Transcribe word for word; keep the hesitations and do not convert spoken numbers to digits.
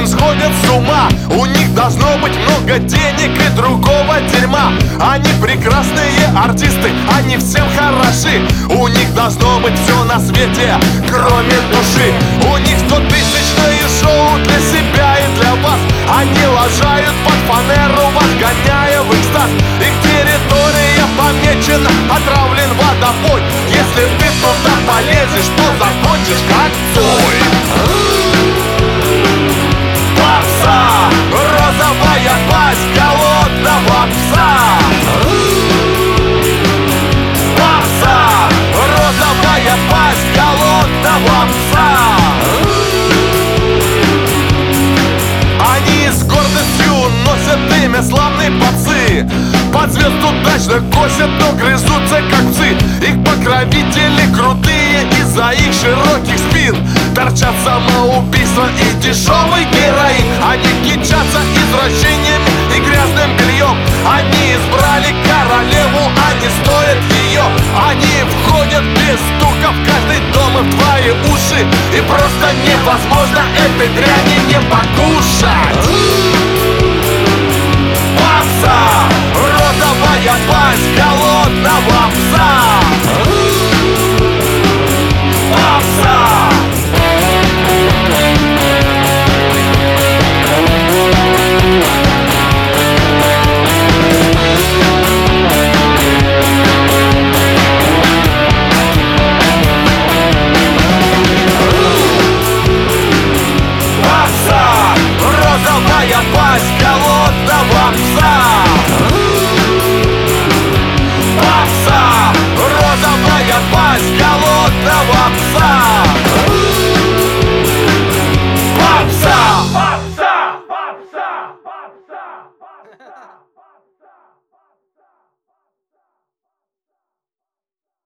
сходят с ума. У них должно быть много денег и другого дерьма. Они прекрасные артисты, они всем хороши. У них должно быть все на свете, кроме души. У них стотысячное шоу для себя и для вас. Они лажают под фанеру, вас гоняя в экстаз. Их территория помечена, отравлен водопой. Если ты туда полезешь, то закончишь как Цой. Попса, розовая пасть голодного пса. Попса, розовая пасть голодного пса. Они с гордостью носят имя славные пацы. Под звезд удачно косят, но грызутся как псы. Их покровители крутые из-за их широких спин. Торчат самоубийство и дешевый героин. Они кичатся извращениями и грязным бельем. Они избрали королеву, они стоят ее. Они входят без стука в каждый дом и в твои уши. И просто невозможно этой дряни не покушать. Попса, розовая пасть голодного